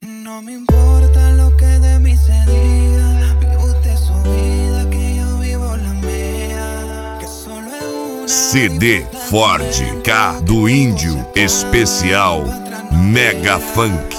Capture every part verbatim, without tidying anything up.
No me importa lo que de mí se diga, vive usted su vida, que yo vivo la mía, que solo es una. C D Ford K do Índio Especial Mega Funk.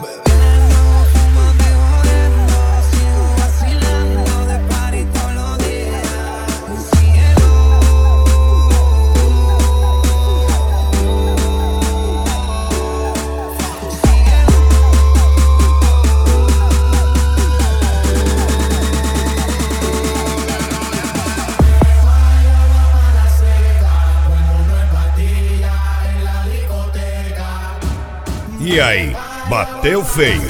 E aí, bateu feio?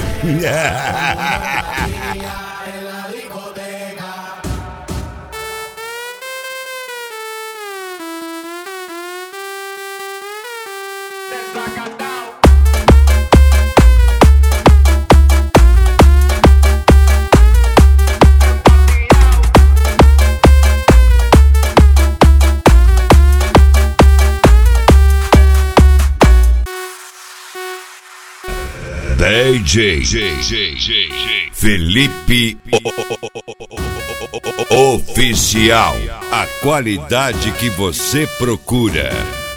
D J Felipe Oficial, a qualidade que você procura.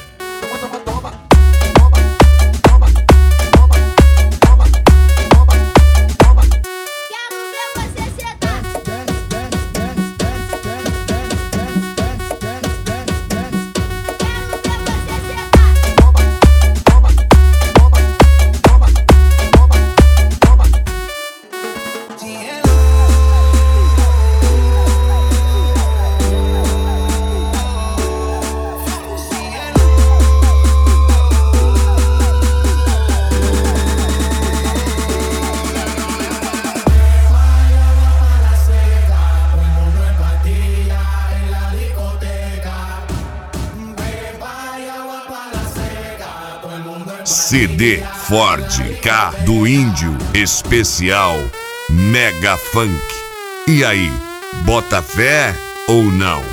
C D Ford K do Índio Especial Mega Funk. E aí, bota fé ou não?